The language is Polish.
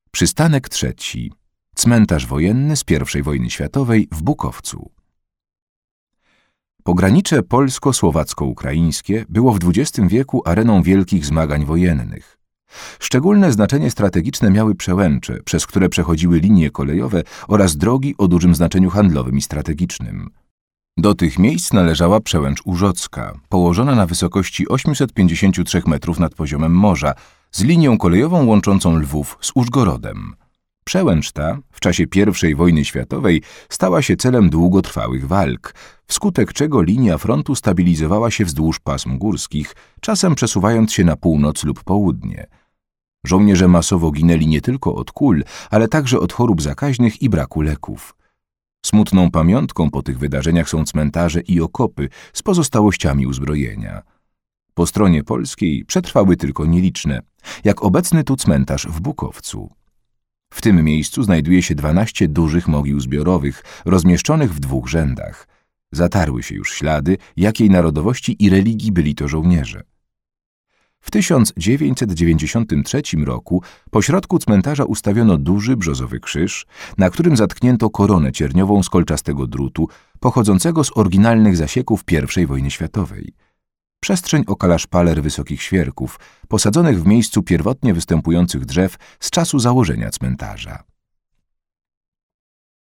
Przystanek trzeci. Cmentarz wojenny z I wojny światowej w Bukowcu. Pogranicze polsko-słowacko-ukraińskie było w XX wieku areną wielkich zmagań wojennych. Szczególne znaczenie strategiczne miały przełęcze, przez które przechodziły linie kolejowe oraz drogi o dużym znaczeniu handlowym i strategicznym. Do tych miejsc należała przełęcz Urzocka, położona na wysokości 853 metrów nad poziomem morza, z linią kolejową łączącą Lwów z Użgorodem. Przełęcz ta w czasie I wojny światowej stała się celem długotrwałych walk, wskutek czego linia frontu stabilizowała się wzdłuż pasm górskich, czasem przesuwając się na północ lub południe. Żołnierze masowo ginęli nie tylko od kul, ale także od chorób zakaźnych i braku leków. Smutną pamiątką po tych wydarzeniach są cmentarze i okopy z pozostałościami uzbrojenia. Po stronie polskiej przetrwały tylko nieliczne, jak obecny tu cmentarz w Bukowcu. W tym miejscu znajduje się 12 dużych mogił zbiorowych, rozmieszczonych w 2 rzędach. Zatarły się już ślady, jakiej narodowości i religii byli to żołnierze. W 1993 roku pośrodku cmentarza ustawiono duży brzozowy krzyż, na którym zatknięto koronę cierniową z kolczastego drutu, pochodzącego z oryginalnych zasieków I wojny światowej. Przestrzeń okala szpaler wysokich świerków, posadzonych w miejscu pierwotnie występujących drzew z czasu założenia cmentarza.